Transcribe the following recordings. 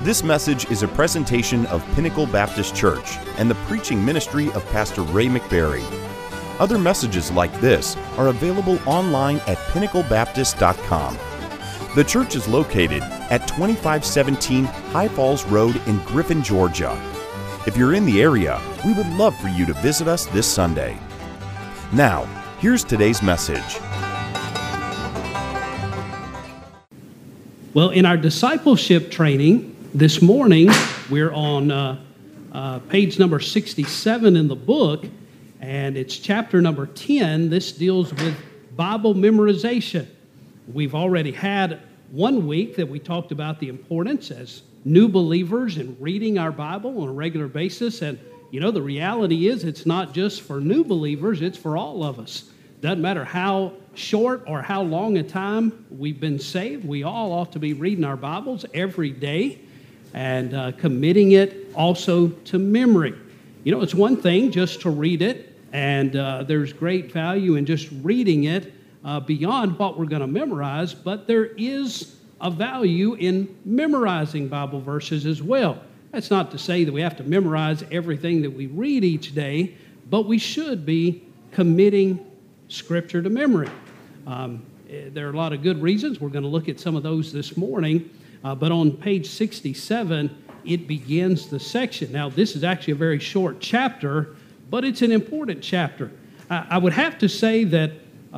This message is a presentation of Pinnacle Baptist Church and the preaching ministry of Pastor Ray McBarry. Other messages like this are available online at pinnaclebaptist.com. The church is located at 2517 High Falls Road in Griffin, Georgia. If you're in the area, we would love for you to visit us this Sunday. Now, here's today's message. Well, in our discipleship training this morning, we're on page number 67 in the book, and it's chapter number 10. This deals with Bible memorization. We've already had 1 week that we talked about the importance as new believers in reading our Bible on a regular basis. And, you know, the reality is it's not just for new believers, it's for all of us. Doesn't matter how short or how long a time we've been saved, we all ought to be reading our Bibles every day and committing it also to memory. You know, it's one thing just to read it, and there's great value in just reading it beyond what we're going to memorize, but there is a value in memorizing Bible verses as well. That's not to say that we have to memorize everything that we read each day, but we should be committing Scripture to memory. There are a lot of good reasons. We're going to look at some of those this morning, but on page 67, it begins the section. Now, this is actually a very short chapter, but it's an important chapter. I would have to say that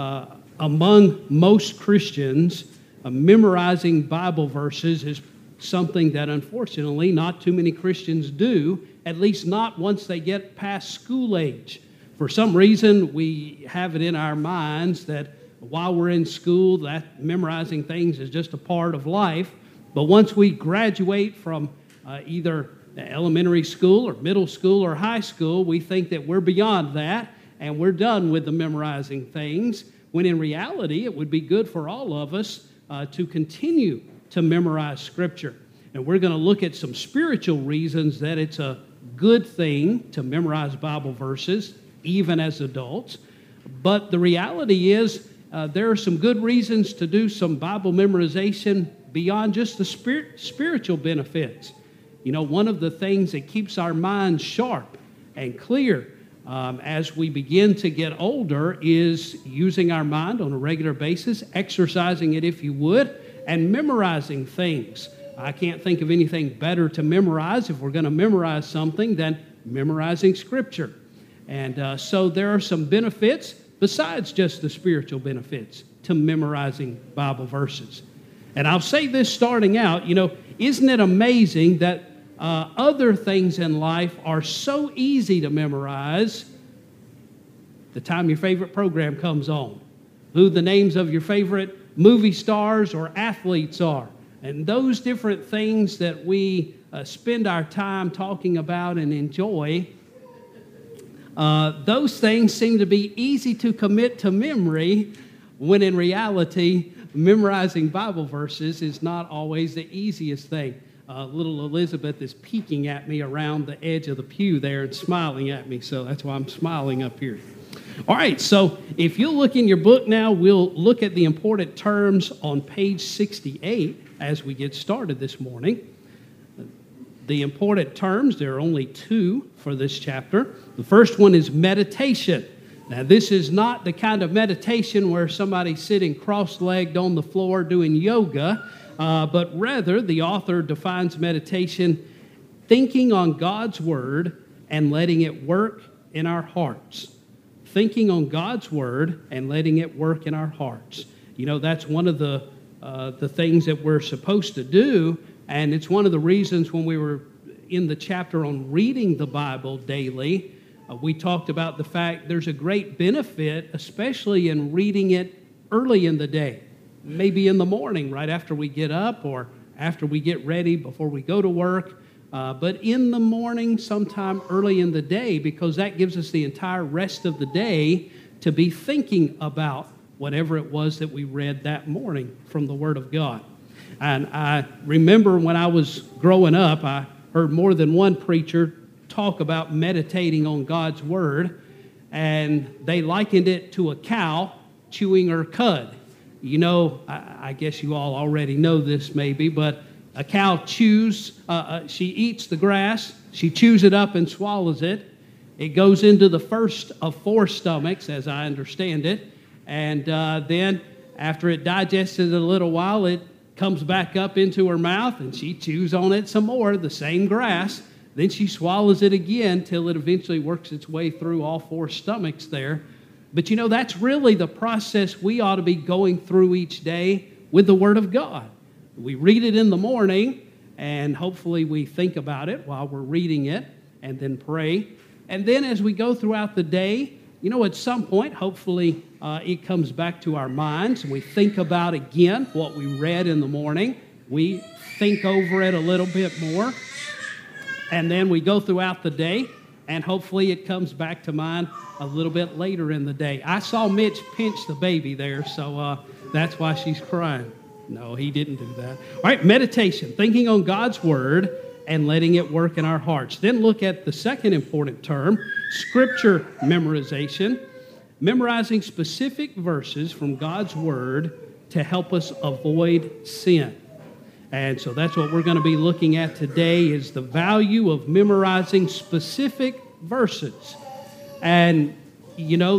among most Christians, memorizing Bible verses is something that unfortunately not too many Christians do, at least not once they get past school age. For some reason, we have it in our minds that while we're in school, that memorizing things is just a part of life. But once we graduate from either elementary school or middle school or high school, we think that we're beyond that and we're done with the memorizing things, when in reality, it would be good for all of us to continue to memorize Scripture. And we're going to look at some spiritual reasons that it's a good thing to memorize Bible verses, even as adults. But the reality is there are some good reasons to do some Bible memorization beyond just the spiritual benefits. You know, one of the things that keeps our minds sharp and clear as we begin to get older is using our mind on a regular basis, exercising it if you would, and memorizing things. I can't think of anything better to memorize if we're going to memorize something than memorizing Scripture. And so there are some benefits besides just the spiritual benefits to memorizing Bible verses. And I'll say this starting out, you know, isn't it amazing that other things in life are so easy to memorize the time your favorite program comes on, who the names of your favorite movie stars or athletes are, and those different things that we spend our time talking about and enjoy. Those things seem to be easy to commit to memory, when in reality, memorizing Bible verses is not always the easiest thing. Little Elizabeth is peeking at me around the edge of the pew there and smiling at me, so that's why I'm smiling up here. All right, so if you'll look in your book now, we'll look at the important terms on page 68 as we get started this morning. The important terms, there are only two for this chapter. The first one is meditation. Now, this is not the kind of meditation where somebody's sitting cross-legged on the floor doing yoga, but rather the author defines meditation thinking on God's Word and letting it work in our hearts. Thinking on God's Word and letting it work in our hearts. You know, that's one of the things that we're supposed to do, and it's one of the reasons when we were in the chapter on reading the Bible daily, we talked about the fact there's a great benefit, especially in reading it early in the day, maybe in the morning right after we get up or after we get ready before we go to work, but in the morning sometime early in the day, because that gives us the entire rest of the day to be thinking about whatever it was that we read that morning from the Word of God. And I remember when I was growing up, I heard more than one preacher talk about meditating on God's Word, and they likened it to a cow chewing her cud. You know, I guess you all already know this maybe, but a cow she eats the grass, she chews it up and swallows it. It goes into the first of 4 stomachs, as I understand it, and then after it digests it a little while, it comes back up into her mouth, and she chews on it some more, the same grass. Then she swallows it again till it eventually works its way through all 4 stomachs there. But you know, that's really the process we ought to be going through each day with the Word of God. We read it in the morning, and hopefully we think about it while we're reading it, and then pray. And then as we go throughout the day, you know, at some point, hopefully it comes back to our minds, and we think about again what we read in the morning. We think over it a little bit more, and then we go throughout the day, and hopefully it comes back to mind a little bit later in the day. I saw Mitch pinch the baby there, so that's why she's crying. No, he didn't do that. All right, meditation, thinking on God's Word and letting it work in our hearts. Then look at the second important term, Scripture memorization, memorizing specific verses from God's Word to help us avoid sin. And so that's what we're going to be looking at today, is the value of memorizing specific verses. And, you know,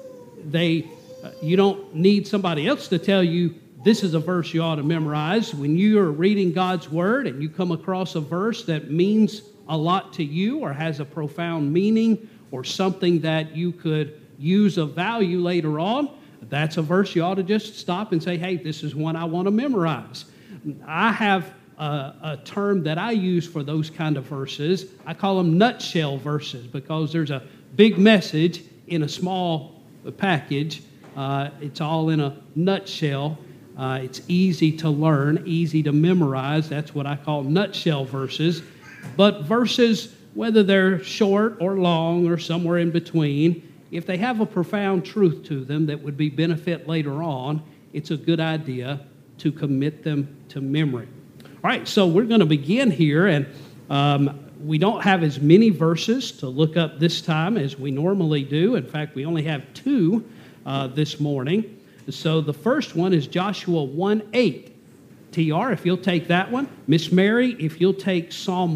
you don't need somebody else to tell you this is a verse you ought to memorize. When you are reading God's Word and you come across a verse that means a lot to you or has a profound meaning or something that you could use of value later on, that's a verse you ought to just stop and say, hey, this is one I want to memorize. I have a term that I use for those kind of verses. I call them nutshell verses, because there's a big message in a small package. It's all in a nutshell. It's easy to learn, easy to memorize. That's what I call nutshell verses. But verses, whether they're short or long or somewhere in between, if they have a profound truth to them that would be benefit later on, it's a good idea to commit them to memory. All right, so we're going to begin here, and we don't have as many verses to look up this time as we normally do. In fact, we only have 2 this morning. So the first one is Joshua 1:8. TR, if you'll take that one. Miss Mary, if you'll take Psalm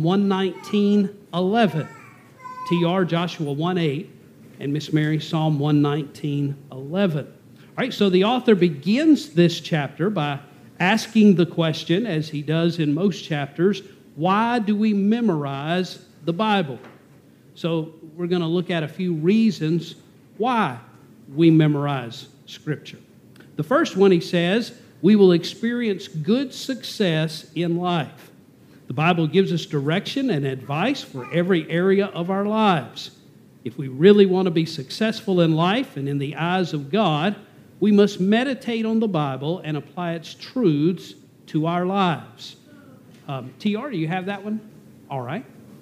119:11. TR, Joshua 1:8, and Miss Mary, Psalm 119:11. All right, so the author begins this chapter by asking the question, as he does in most chapters, why do we memorize the Bible? So we're going to look at a few reasons why we memorize Scripture. The first one, he says, we will experience good success in life. The Bible gives us direction and advice for every area of our lives. If we really want to be successful in life and in the eyes of God, we must meditate on the Bible and apply its truths to our lives. TR, do you have that one? All right.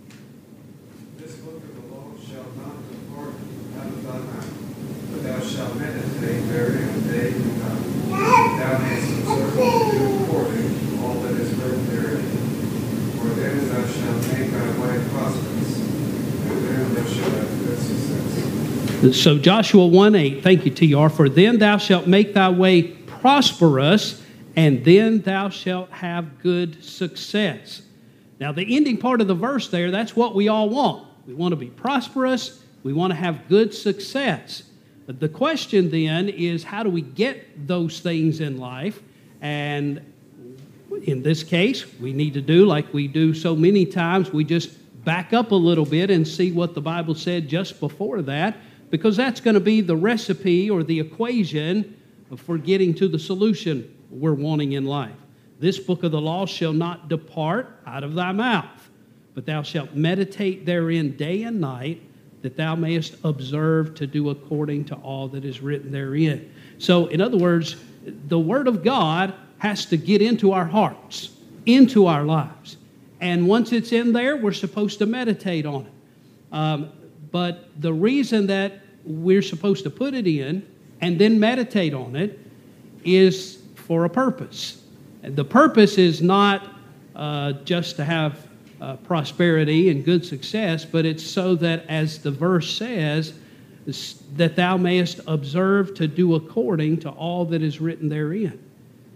This book of the law shall not depart out of thy mouth, but thou shalt meditate therein day and night. Thou mayest observe to do according to all that is written therein. For then thou shalt make thy way prosperous, and then thou shalt have good success. So Joshua 1:8, thank you, TR. For then thou shalt make thy way prosperous, and then thou shalt have good success. Now, the ending part of the verse there, that's what we all want. We want to be prosperous. We want to have good success. But the question then is, how do we get those things in life? And in this case, we need to do like we do so many times. We just back up a little bit and see what the Bible said just before that, because that's going to be the recipe or the equation for getting to the solution we're wanting in life. This book of the law shall not depart out of thy mouth, but thou shalt meditate therein day and night, that thou mayest observe to do according to all that is written therein. So, in other words, the Word of God has to get into our hearts, into our lives. And once it's in there, we're supposed to meditate on it. But the reason that we're supposed to put it in and then meditate on it is for a purpose. And the purpose is not just to have prosperity and good success, but it's so that, as the verse says, that thou mayest observe to do according to all that is written therein.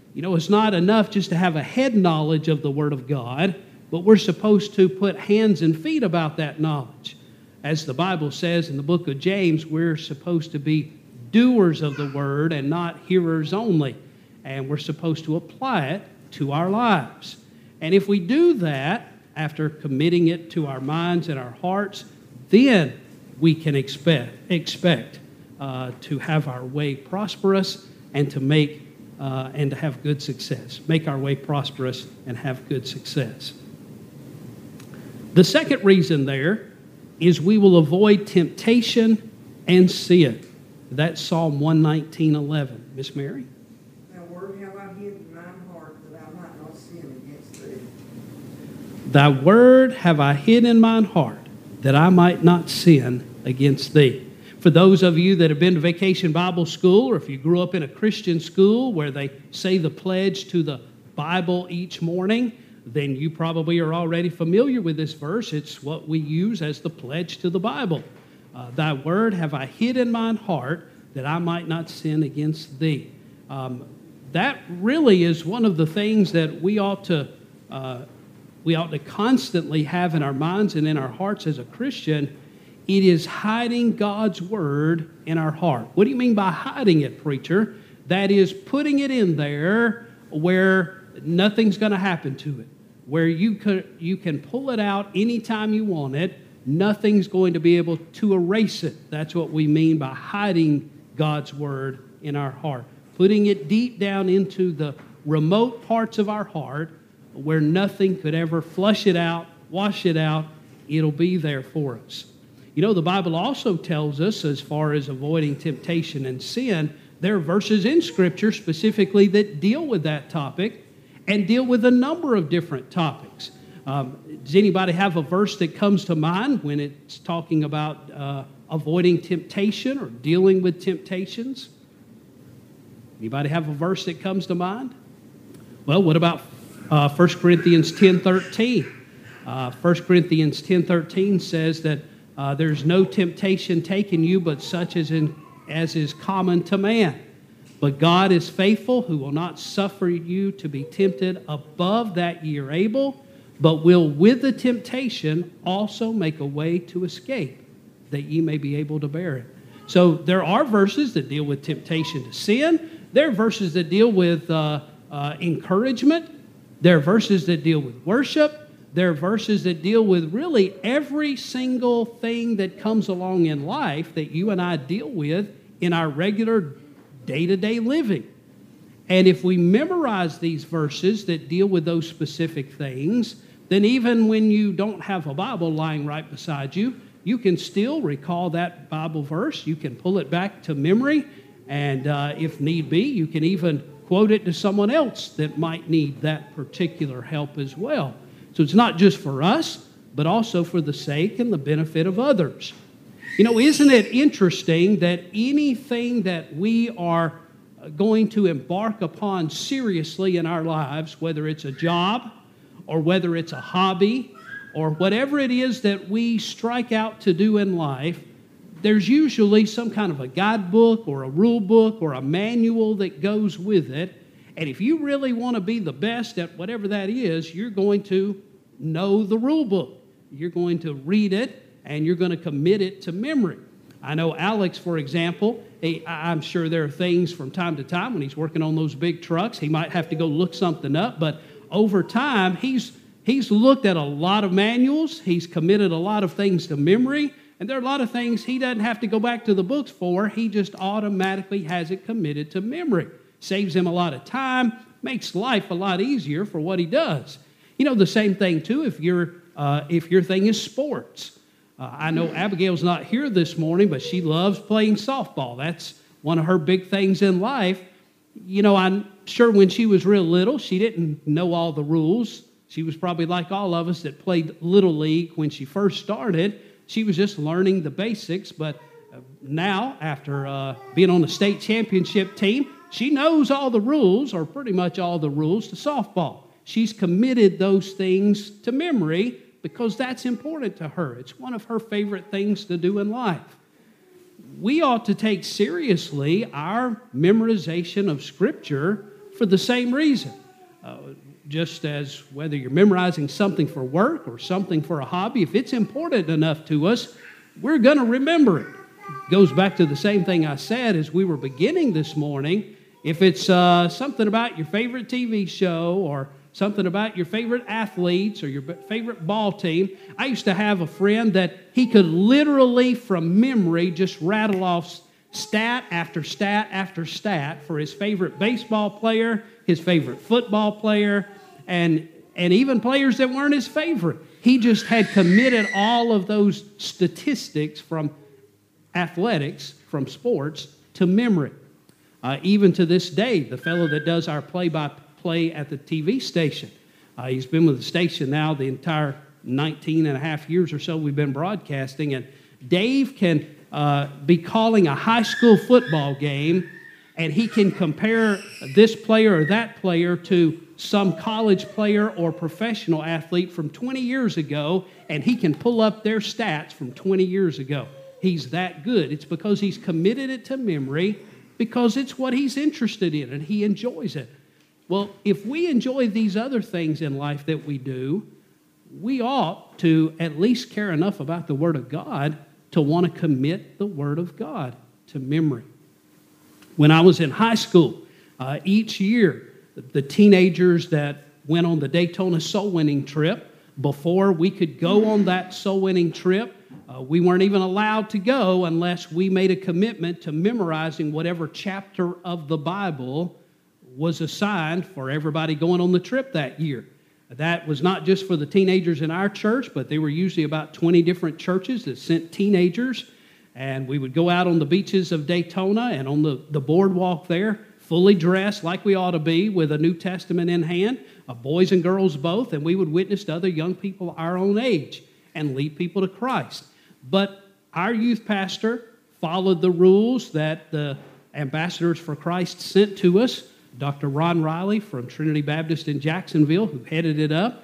You know, it's not enough just to have a head knowledge of the Word of God, but we're supposed to put hands and feet about that knowledge. As the Bible says in the book of James, we're supposed to be doers of the Word and not hearers only. And we're supposed to apply it to our lives. And if we do that, after committing it to our minds and our hearts, then we can expect to have our way prosperous and to have good success. Make our way prosperous and have good success. The second reason there is we will avoid temptation and sin. That's Psalm 119:11. Miss Mary? Thy word have I hid in mine heart, that I might not sin against thee. Thy word have I hid in mine heart, that I might not sin against thee. For those of you that have been to Vacation Bible School, or if you grew up in a Christian school where they say the pledge to the Bible each morning, then you probably are already familiar with this verse. It's what we use as the pledge to the Bible. Thy word have I hid in mine heart, that I might not sin against thee. That really is one of the things that we ought to constantly have in our minds and in our hearts as a Christian. It is hiding God's word in our heart. What do you mean by hiding it, preacher? That is putting it in there where nothing's going to happen to it, where you can pull it out anytime you want it. Nothing's going to be able to erase it. That's what we mean by hiding God's word in our heart. Putting it deep down into the remote parts of our heart where nothing could ever flush it out, wash it out. It'll be there for us. You know, the Bible also tells us, as far as avoiding temptation and sin, there are verses in Scripture specifically that deal with that topic and deal with a number of different topics. Does anybody have a verse that comes to mind when it's talking about avoiding temptation or dealing with temptations? Anybody have a verse that comes to mind? Well, what about 1 Corinthians 10:13? 1 Corinthians 10:13 says that there's no temptation taken you but such as is common to man. But God is faithful, who will not suffer you to be tempted above that ye are able, but will with the temptation also make a way to escape, that ye may be able to bear it. So there are verses that deal with temptation to sin. There are verses that deal with encouragement. There are verses that deal with worship. There are verses that deal with really every single thing that comes along in life that you and I deal with in our regular day-to-day living. And if we memorize these verses that deal with those specific things, then even when you don't have a Bible lying right beside you, you can still recall that Bible verse. You can pull it back to memory, and if need be, you can even quote it to someone else that might need that particular help as well. So it's not just for us, but also for the sake and the benefit of others. You know, isn't it interesting that anything that we are going to embark upon seriously in our lives, whether it's a job or whether it's a hobby or whatever it is that we strike out to do in life, there's usually some kind of a guidebook or a rule book or a manual that goes with it. And if you really want to be the best at whatever that is, you're going to know the rule book. You're going to read it, and you're going to commit it to memory. I know Alex, for example, I'm sure there are things from time to time when he's working on those big trucks, he might have to go look something up, but over time, he's looked at a lot of manuals, he's committed a lot of things to memory, and there are a lot of things he doesn't have to go back to the books for. He just automatically has it committed to memory. Saves him a lot of time, makes life a lot easier for what he does. You know, the same thing, too, if your thing is sports. I know Abigail's not here this morning, but she loves playing softball. That's one of her big things in life. You know, I'm sure when she was real little, she didn't know all the rules. She was probably like all of us that played Little League when she first started. She was just learning the basics, but now, after being on the state championship team, she knows all the rules, or pretty much all the rules, to softball. She's committed those things to memory because that's important to her. It's one of her favorite things to do in life. We ought to take seriously our memorization of Scripture for the same reason. Just as whether you're memorizing something for work or something for a hobby, if it's important enough to us, we're going to remember it. Goes back to the same thing I said as we were beginning this morning. If it's something about your favorite TV show or something about your favorite athletes or your favorite ball team, I used to have a friend that he could literally from memory just rattle off stat after stat after stat for his favorite baseball player, his favorite football player, and even players that weren't his favorite. He just had committed all of those statistics from athletics, from sports, to memory. Even to this day, the fellow that does our play-by-play at the TV station, he's been with the station now the entire 19 and a half years or so we've been broadcasting, and Dave can be calling a high school football game, and he can compare this player or that player to some college player or professional athlete from 20 years ago, and he can pull up their stats from 20 years ago. He's that good. It's because he's committed it to memory, because it's what he's interested in and he enjoys it. Well, if we enjoy these other things in life that we do, we ought to at least care enough about the Word of God to want to commit the Word of God to memory. When I was in high school, each year, the teenagers that went on the Daytona soul winning trip, before we could go on that soul winning trip, we weren't even allowed to go unless we made a commitment to memorizing whatever chapter of the Bible was assigned for everybody going on the trip that year. That was not just for the teenagers in our church, but there were usually about 20 different churches that sent teenagers, and we would go out on the beaches of Daytona and on the boardwalk there, fully dressed like we ought to be with a New Testament in hand, boys and girls both, and we would witness to other young people our own age and lead people to Christ. But our youth pastor followed the rules that the Ambassadors for Christ sent to us. Dr. Ron Riley from Trinity Baptist in Jacksonville, who headed it up,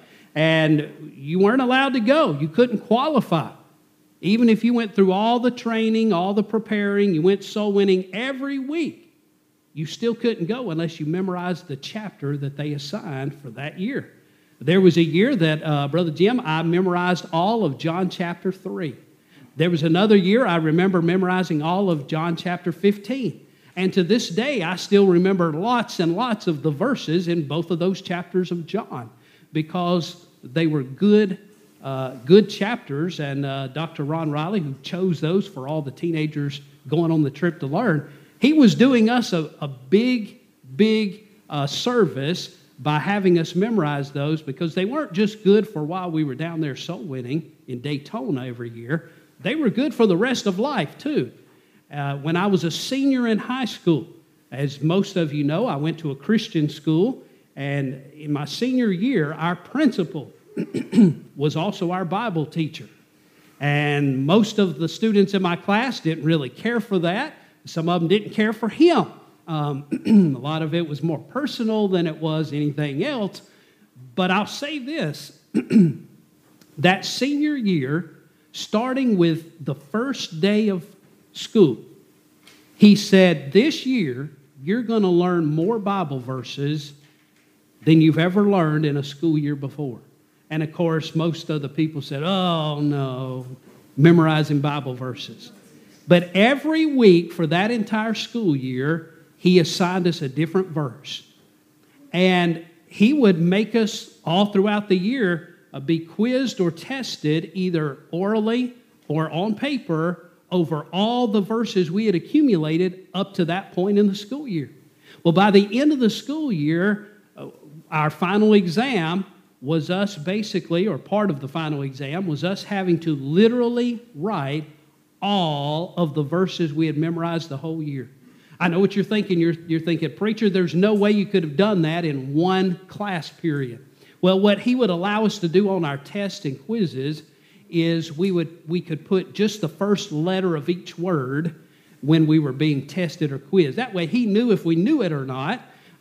and you weren't allowed to go. You couldn't qualify. Even if you went through all the training, all the preparing, you went soul winning every week, you still couldn't go unless you memorized the chapter that they assigned for that year. There was a year that, Brother Jim, I memorized all of John chapter 3. There was another year I remember memorizing all of John chapter 15. And to this day, I still remember lots and lots of the verses in both of those chapters of John because they were good chapters. And Dr. Ron Riley, who chose those for all the teenagers going on the trip to learn, he was doing us a big service by having us memorize those, because they weren't just good for while we were down there soul winning in Daytona every year. They were good for the rest of life, too. When I was a senior in high school, as most of you know, I went to a Christian school, and in my senior year, our principal was also our Bible teacher. And most of the students in my class didn't really care for that. Some of them didn't care for him. A lot of it was more personal than it was anything else. But I'll say this, that senior year, starting with the first day of school, he said, this year, you're going to learn more Bible verses than you've ever learned in a school year before. And of course, most of the people said, oh no, memorizing Bible verses. But every week for that entire school year, he assigned us a different verse. And he would make us all throughout the year be quizzed or tested either orally or on paper over all the verses we had accumulated up to that point in the school year. Well, by the end of the school year, our final exam was us basically, or part of the final exam, was us having to literally write all of the verses we had memorized the whole year. I know what you're thinking. You're thinking, preacher, there's no way you could have done that in one class period. Well, what he would allow us to do on our tests and quizzes is we could put just the first letter of each word when we were being tested or quizzed. That way he knew if we knew it or not.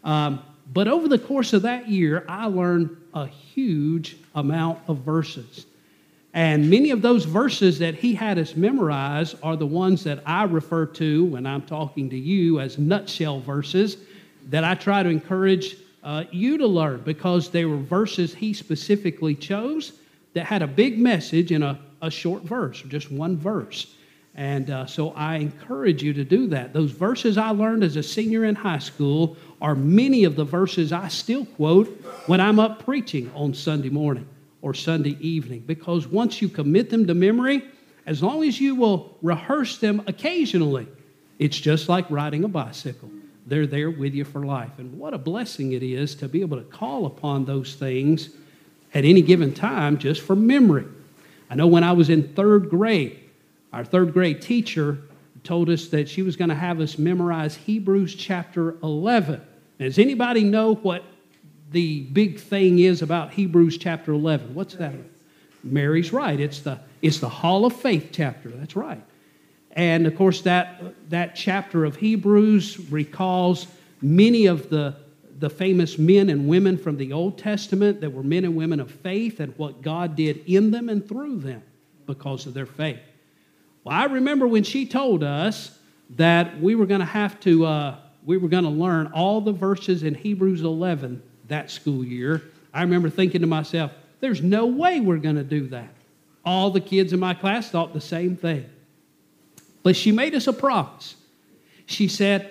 But over the course of that year, I learned a huge amount of verses. And many of those verses that he had us memorize are the ones that I refer to when I'm talking to you as nutshell verses, that I try to encourage you to learn, because they were verses he specifically chose that had a big message in a short verse, or just one verse. And so I encourage you to do that. Those verses I learned as a senior in high school are many of the verses I still quote when I'm up preaching on Sunday morning or Sunday evening, because once you commit them to memory, as long as you will rehearse them occasionally, it's just like riding a bicycle. They're there with you for life. And what a blessing it is to be able to call upon those things at any given time just for memory. I know when I was in third grade, our third grade teacher told us that she was going to have us memorize Hebrews chapter 11. Now, does anybody know what the big thing is about Hebrews chapter 11? What's that? Mary's right. It's the Hall of Faith chapter. That's right. And, of course, that chapter of Hebrews recalls many of the famous men and women from the Old Testament that were men and women of faith, and what God did in them and through them because of their faith. Well, I remember when she told us that we were going to learn all the verses in Hebrews 11 that school year. I remember thinking to myself, there's no way we're going to do that. All the kids in my class thought the same thing. But she made us a promise. She said,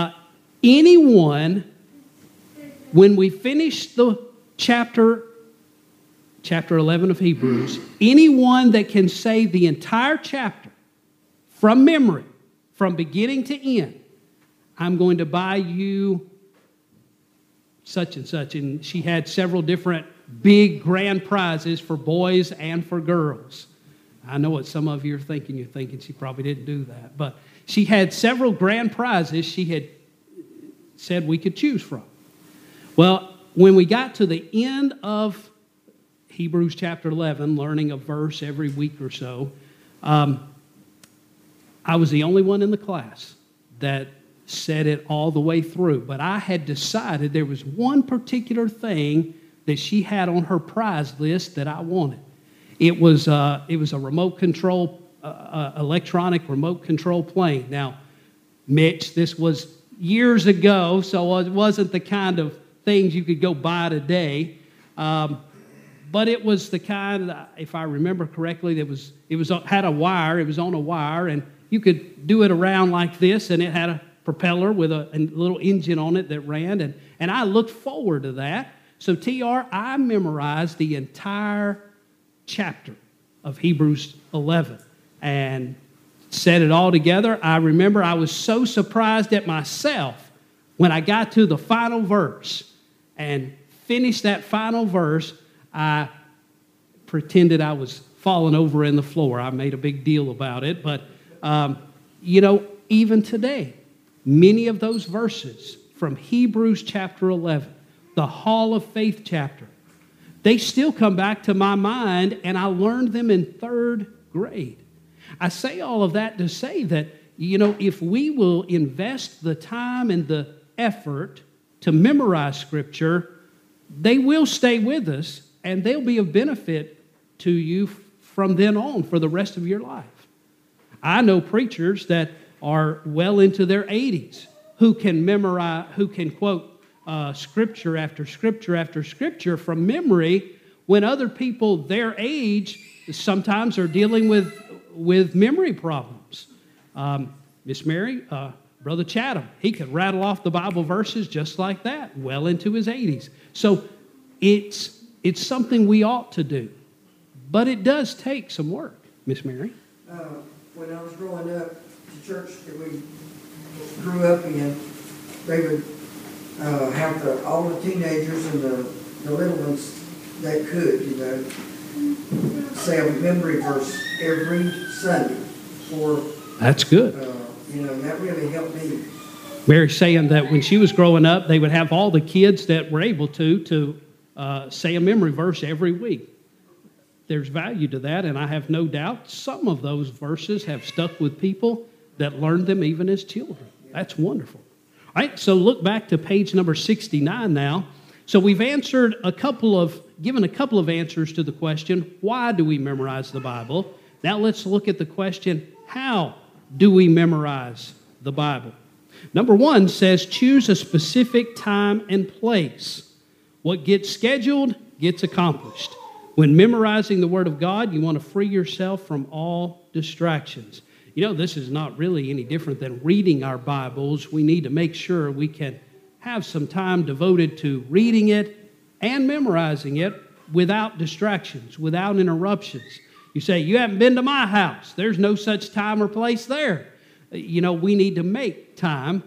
anyone, when we finish the chapter 11 of Hebrews, anyone that can say the entire chapter from memory, from beginning to end, I'm going to buy you such and such. And she had several different big grand prizes for boys and for girls. I know what some of you are thinking. You're thinking she probably didn't do that. But she had several grand prizes she had said we could choose from. Well, when we got to the end of Hebrews chapter 11, learning a verse every week or so, I was the only one in the class that said it all the way through. But I had decided there was one particular thing that she had on her prize list that I wanted. It was a remote control, electronic remote control plane. Now, Mitch, this was years ago, so it wasn't the kind of things you could go buy today. But it was the kind, if I remember correctly, that had a wire. It was on a wire, and you could do it around like this, and it had a propeller with a little engine on it that ran, and I looked forward to that. So, TR, I memorized the entire chapter of Hebrews 11 and said it all together. I remember I was so surprised at myself when I got to the final verse and finished that final verse. I pretended I was falling over in the floor. I made a big deal about it. But, even today, many of those verses from Hebrews chapter 11, the Hall of Faith chapter, they still come back to my mind, and I learned them in third grade. I say all of that to say that, if we will invest the time and the effort to memorize Scripture, they will stay with us, and they'll be of benefit to you from then on for the rest of your life. I know preachers that are well into their 80s who can memorize, who can quote scripture after scripture after scripture from memory, when other people their age sometimes are dealing with memory problems. Miss Mary, Brother Chatham, he could rattle off the Bible verses just like that, well into his 80s. So it's something we ought to do, but it does take some work. Miss Mary? When I was growing up, the church that we grew up in, they would have all the teenagers and the little ones that could, say a memory verse every Sunday. That's good. That really helped me. Mary's saying that when she was growing up, they would have all the kids that were able to say a memory verse every week. There's value to that, and I have no doubt some of those verses have stuck with people that learned them even as children. That's wonderful. All right, so look back to page number 69 now. So we've given a couple of answers to the question, why do we memorize the Bible? Now let's look at the question, how do we memorize the Bible? Number 1 says choose a specific time and place. What gets scheduled gets accomplished. When memorizing the Word of God, you want to free yourself from all distractions. You know, this is not really any different than reading our Bibles. We need to make sure we can have some time devoted to reading it and memorizing it without distractions, without interruptions. You say, you haven't been to my house. There's no such time or place there. You know, we need to make time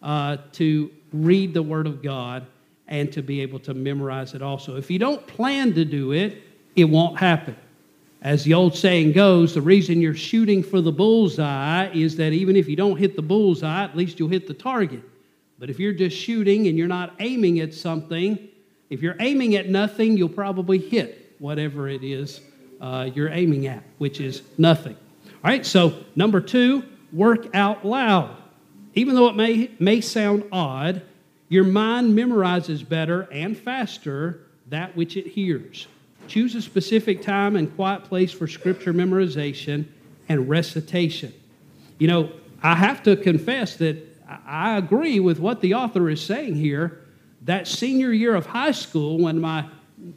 to read the Word of God and to be able to memorize it also. If you don't plan to do it, it won't happen. As the old saying goes, the reason you're shooting for the bullseye is that even if you don't hit the bullseye, at least you'll hit the target. But if you're just shooting and you're not aiming at something, if you're aiming at nothing, you'll probably hit whatever it is you're aiming at, which is nothing. All right, so number 2, work out loud. Even though it may sound odd, your mind memorizes better and faster that which it hears. Choose a specific time and quiet place for Scripture memorization and recitation. You know, I have to confess that I agree with what the author is saying here. That senior year of high school, when my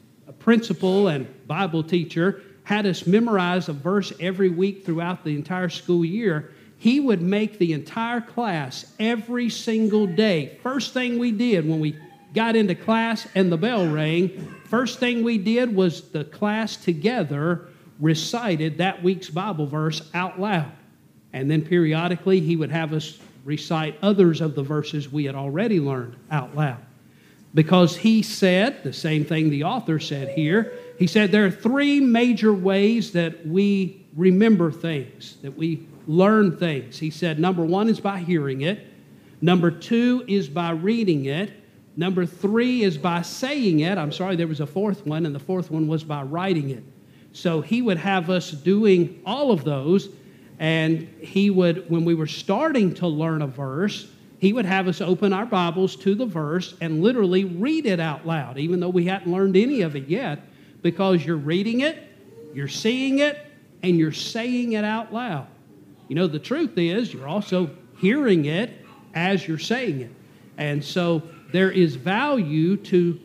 principal and Bible teacher had us memorize a verse every week throughout the entire school year, he would make the entire class every single day. First thing we did when we got into class and the bell rang, first thing we did was the class together recited that week's Bible verse out loud. And then periodically he would have us recite others of the verses we had already learned out loud. Because he said, the same thing the author said here, he said there are 3 major ways that we remember things, that we learn things. He said number 1 is by hearing it. Number 2 is by reading it. Number 3 is by saying it. I'm sorry, there was a 4th one, and the 4th one was by writing it. So he would have us doing all of those, and he would, when we were starting to learn a verse, he would have us open our Bibles to the verse and literally read it out loud, even though we hadn't learned any of it yet, because you're reading it, you're seeing it, and you're saying it out loud. You know, the truth is you're also hearing it as you're saying it. And so there is value to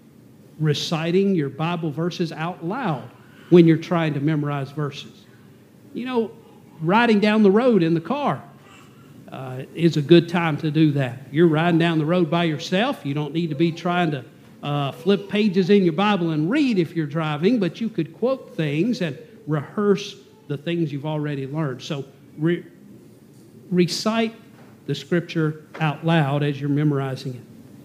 reciting your Bible verses out loud when you're trying to memorize verses. You know, riding down the road in the car is a good time to do that. You're riding down the road by yourself. You don't need to be trying to flip pages in your Bible and read if you're driving, but you could quote things and rehearse the things you've already learned. So recite the Scripture out loud as you're memorizing it.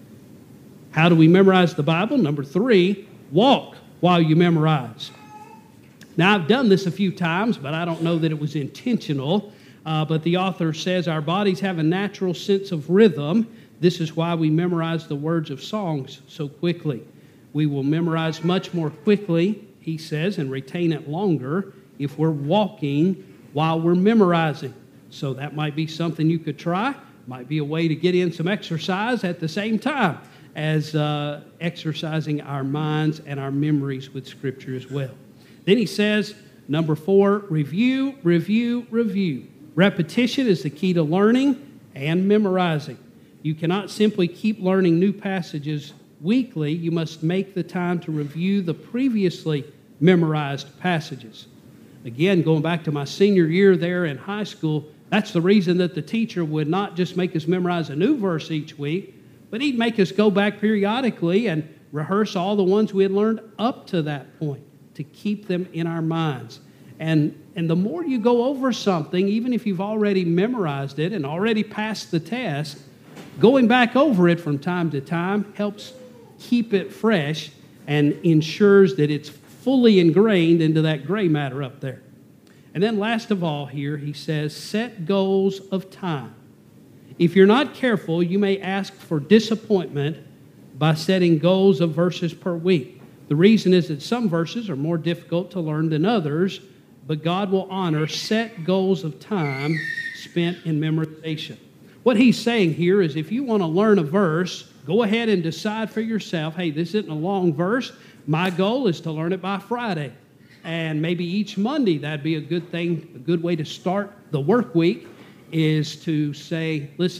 How do we memorize the Bible? Number 3, walk while you memorize. Now, I've done this a few times, but I don't know that it was intentional. But the author says our bodies have a natural sense of rhythm. This is why we memorize the words of songs so quickly. We will memorize much more quickly, he says, and retain it longer if we're walking while we're memorizing. So that might be something you could try. Might be a way to get in some exercise at the same time as exercising our minds and our memories with Scripture as well. Then he says, number 4, review, review, review. Repetition is the key to learning and memorizing. You cannot simply keep learning new passages weekly. You must make the time to review the previously memorized passages. Again, going back to my senior year there in high school, that's the reason that the teacher would not just make us memorize a new verse each week, but he'd make us go back periodically and rehearse all the ones we had learned up to that point to keep them in our minds. And the more you go over something, even if you've already memorized it and already passed the test, going back over it from time to time helps keep it fresh and ensures that it's fully ingrained into that gray matter up there. And then last of all here, he says, set goals of time. If you're not careful, you may ask for disappointment by setting goals of verses per week. The reason is that some verses are more difficult to learn than others, but God will honor set goals of time spent in memorization. What he's saying here is if you want to learn a verse, go ahead and decide for yourself, hey, this isn't a long verse. My goal is to learn it by Friday. And maybe each Monday, that'd be a good thing, a good way to start the work week is to say, listen,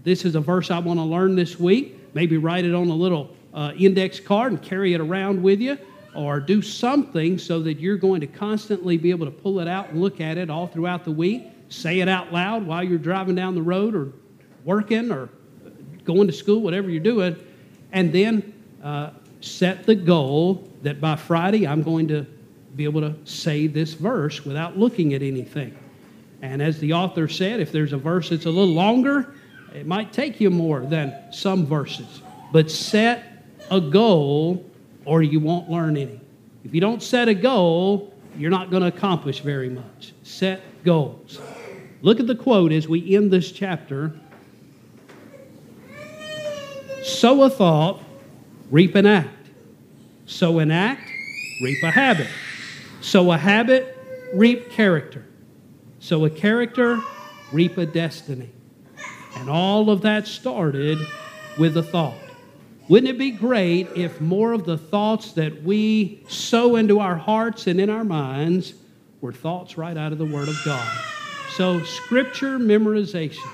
this is a verse I want to learn this week. Maybe write it on a little index card and carry it around with you, or do something so that you're going to constantly be able to pull it out and look at it all throughout the week. Say it out loud while you're driving down the road or working or going to school, whatever you're doing. And then set the goal that by Friday I'm going to be able to say this verse without looking at anything. And as the author said, if there's a verse that's a little longer, it might take you more than some verses. But set a goal or you won't learn any. If you don't set a goal, you're not going to accomplish very much. Set goals. Look at the quote as we end this chapter. Sow a thought, reap an act. Sow an act, reap a habit. Sow a habit, reap character. Sow a character, reap a destiny. And all of that started with a thought. Wouldn't it be great if more of the thoughts that we sow into our hearts and in our minds were thoughts right out of the Word of God? So, Scripture memorization.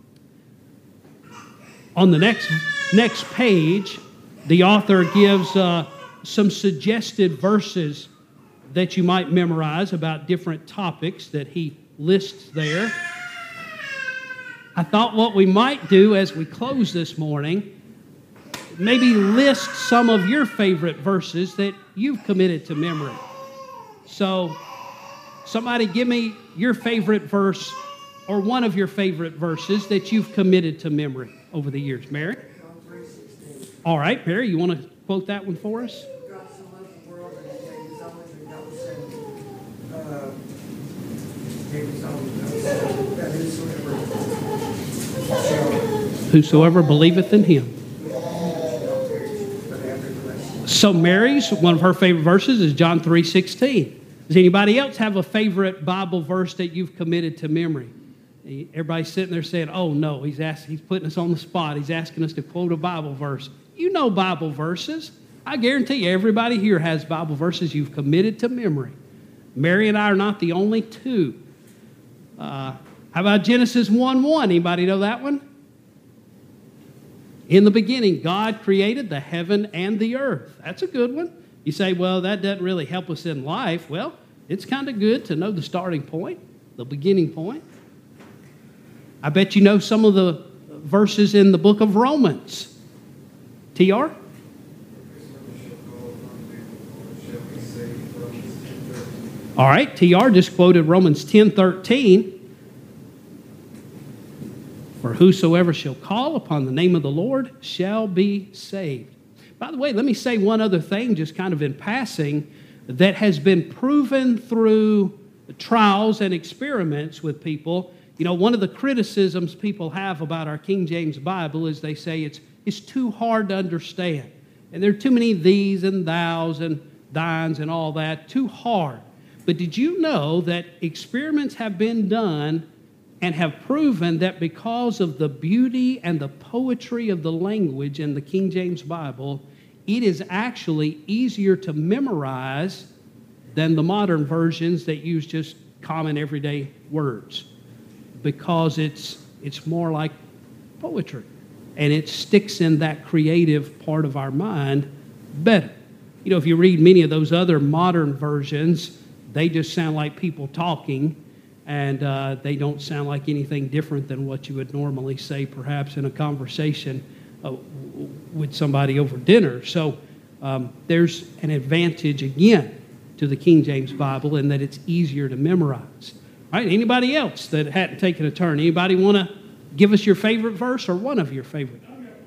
On the next page, the author gives some suggested verses that you might memorize about different topics that he lists there. I thought what we might do as we close this morning, maybe list some of your favorite verses that you've committed to memory. So, somebody give me your favorite verse or one of your favorite verses that you've committed to memory over the years. Mary? John 3:16. All right, Mary, you want to quote that one for us? God so loved the world that he gave his only begotten Son, gave his only begotten Son, that Whosoever believeth in him. shall perish, but have everlasting. So Mary's, one of her favorite verses is John 3:16. Does anybody else have a favorite Bible verse that you've committed to memory? Everybody's sitting there saying, oh no, he's putting us on the spot. He's asking us to quote a Bible verse. You know Bible verses. I guarantee you everybody here has Bible verses you've committed to memory. Mary and I are not the only two. How about Genesis 1:1? Anybody know that one? In the beginning, God created the heaven and the earth. That's a good one. You say, well, that doesn't really help us in life. Well, it's kind of good to know the starting point, the beginning point. I bet you know some of the verses in the book of Romans. TR? All right, TR just quoted Romans 10:13. For whosoever shall call upon the name of the Lord shall be saved. By the way, let me say one other thing, just kind of in passing, that has been proven through trials and experiments with people. You know, one of the criticisms people have about our King James Bible is they say it's too hard to understand. And there are too many these and thous and thines and all that, too hard. But did you know that experiments have been done and have proven that because of the beauty and the poetry of the language in the King James Bible, it is actually easier to memorize than the modern versions that use just common everyday words, because it's more like poetry, and it sticks in that creative part of our mind better. You know, if you read many of those other modern versions, they just sound like people talking, and they don't sound like anything different than what you would normally say perhaps in a conversation with somebody over dinner. So there's an advantage again to the King James Bible in that it's easier to memorize. All right, anybody else that hadn't taken a turn? Anybody want to give us your favorite verse or one of your favorite?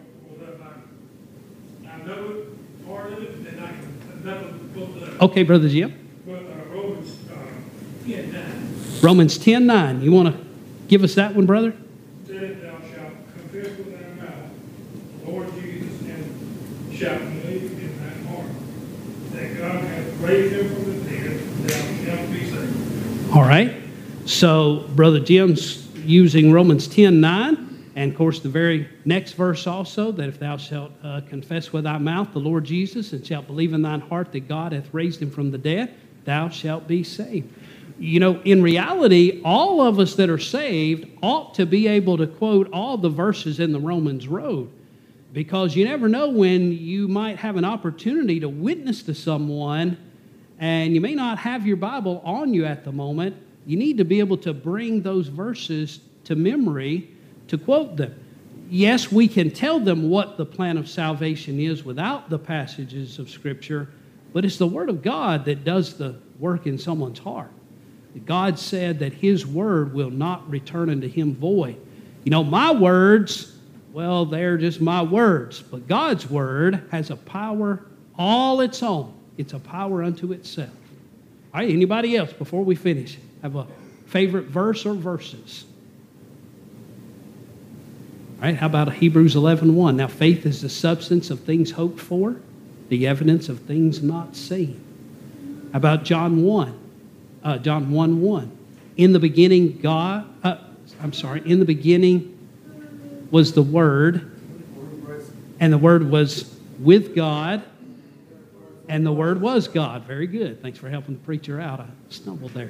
I know it, part of it, and I can never go to that. Okay, Brother Jim. But Romans 10:9. Romans 10:9. You want to give us that one, brother? Said, thou shalt confess with thy mouth the Lord Jesus, and shalt believe in thy heart that God hath raised him from the dead, thou shalt be saved. All right. So Brother Jim's using Romans 10:9. And, of course, the very next verse also, that if thou shalt confess with thy mouth the Lord Jesus and shalt believe in thine heart that God hath raised him from the dead, thou shalt be saved. You know, in reality, all of us that are saved ought to be able to quote all the verses in the Romans Road, because you never know when you might have an opportunity to witness to someone and you may not have your Bible on you at the moment. You need to be able to bring those verses to memory to quote them. Yes, we can tell them what the plan of salvation is without the passages of Scripture, but it's the Word of God that does the work in someone's heart. God said that His Word will not return unto Him void. You know, my words, well, they're just my words, but God's Word has a power all its own. It's a power unto itself. All right, anybody else before we finish have a favorite verse or verses? All right, how about Hebrews 11:1? Now, faith is the substance of things hoped for, the evidence of things not seen. How about John 1:1? In the beginning, in the beginning was the Word, and the Word was with God, and the Word was God. Very good. Thanks for helping the preacher out. I stumbled there.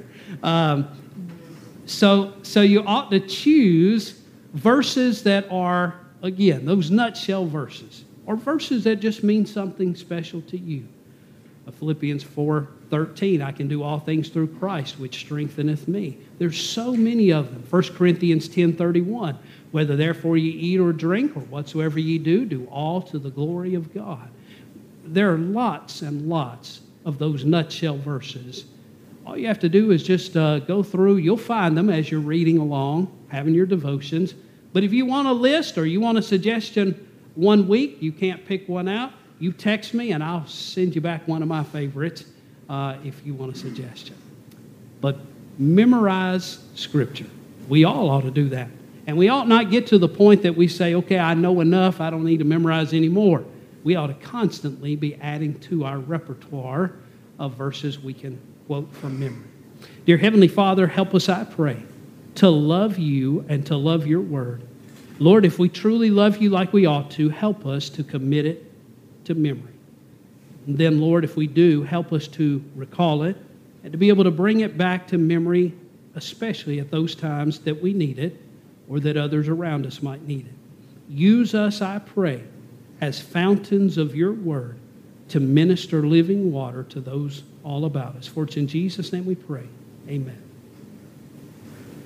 So you ought to choose verses that are, again, those nutshell verses, or verses that just mean something special to you. Philippians 4:13, I can do all things through Christ, which strengtheneth me. There's so many of them. 1 Corinthians 10:31, whether therefore ye eat or drink, or whatsoever ye do, do all to the glory of God. There are lots and lots of those nutshell verses. All you have to do is just go through. You'll find them as you're reading along, having your devotions. But if you want a list or you want a suggestion one week, you can't pick one out, you text me and I'll send you back one of my favorites if you want a suggestion. But memorize Scripture. We all ought to do that. And we ought not get to the point that we say, okay, I know enough, I don't need to memorize anymore. We ought to constantly be adding to our repertoire of verses we can quote from memory. Dear Heavenly Father, help us, I pray, to love you and to love your word. Lord, if we truly love you like we ought to, help us to commit it to memory. And then, Lord, if we do, help us to recall it and to be able to bring it back to memory, especially at those times that we need it or that others around us might need it. Use us, I pray, as fountains of your word to minister living water to those all about us. For it's in Jesus' name we pray. Amen.